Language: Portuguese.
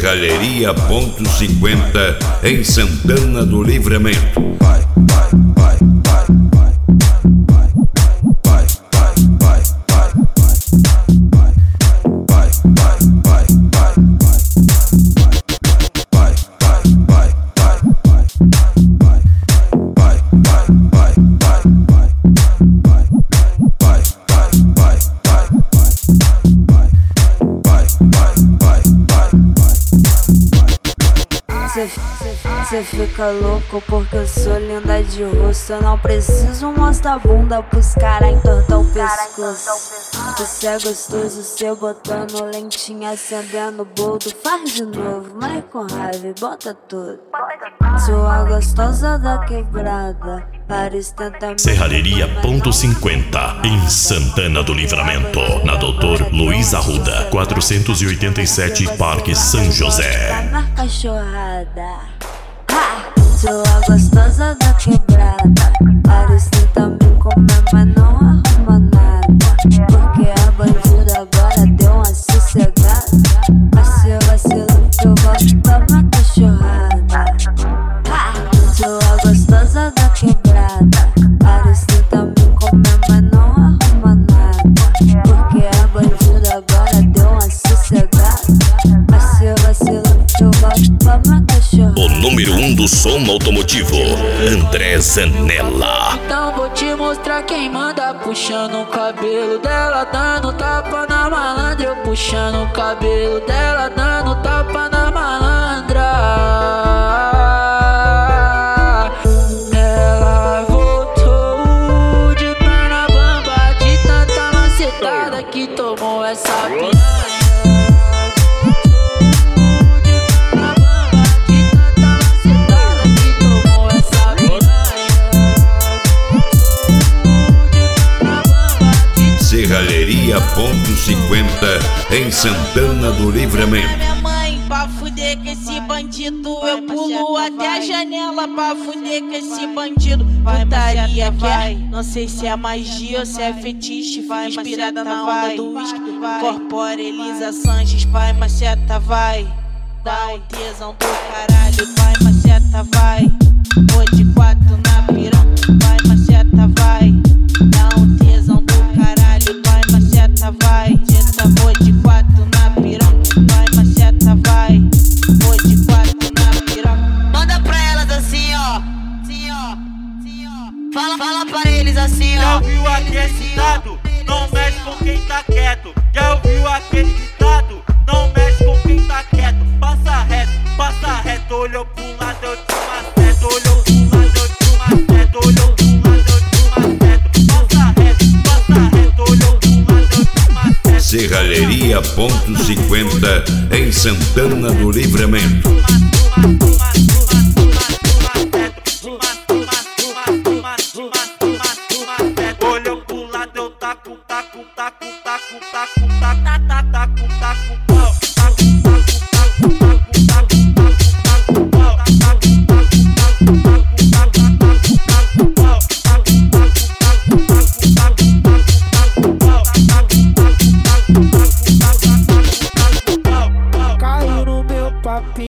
Serralheria Ponto 50 em Santana do Livramento. Cê fica louco porque eu sou linda de rosto. Eu não preciso mostrar a bunda pros caras entortar o pescoço. Você é gostoso, cê botando lentinha, acendendo boldo. Faz de novo, mas com raiva e bota tudo. Sua gostosa da quebrada, parece tentar. Serralheria Ponto 50 em Santana do Livramento, na Doutor Luiz Arruda, 487 Parque São José. Tá na cachorrada. Sua gostosa da quebrada, parece tentar me comer, mas não arruma nada. Porque a bandida agora deu uma sossegada. Mas se vacila que eu gosto da minha cachorrada. Sua gostosa da quebrada, parece tentar me comer, mas não arruma nada. Porque a bandida agora deu uma sossegada. Mas se vacila que eu gosto da minha cachorrada. O número 1 do som automotivo, André Zanella. Então vou te mostrar quem manda, puxando o cabelo dela, dando tapa na malandra. Eu puxando o cabelo dela, dando tapa na malandra. Ela voltou de perna bamba, de tanta macetada que tomou essa piranha. Serralheria Ponto 50 em Santana do Livramento. Minha mãe, pra fuder com esse bandido, eu pulo até a janela pra fuder com esse bandido. Putaria quer, não sei se é magia ou se é fetiche, vai inspirada na onda do whisky. Corpora Elisa Sanches, pai maceta vai. Dá um tesão do caralho, pai maceta vai. Vou de 4 na piranha, pai maceta vai. Dá um tesão do caralho, pai maceta vai. Teta, vou de 4 na piranha, pai maceta vai. Vou de 4 na piranha. Manda pra elas assim, ó. Assim, ó. Assim, ó. Fala pra eles assim, ó. Já ouviu aquele ditado? Não mexe com quem tá quieto. Já ouviu aquele ditado? Não mexe com quem tá quieto. Passa reto, olhou pro lado, eu te maceto. Olhou pro lado, eu te maceto. Olhou pro lado, eu te maceto. Passa reto, olhou pro lado, eu te maceto. Serralheria Ponto 50 em Santana do Livramento.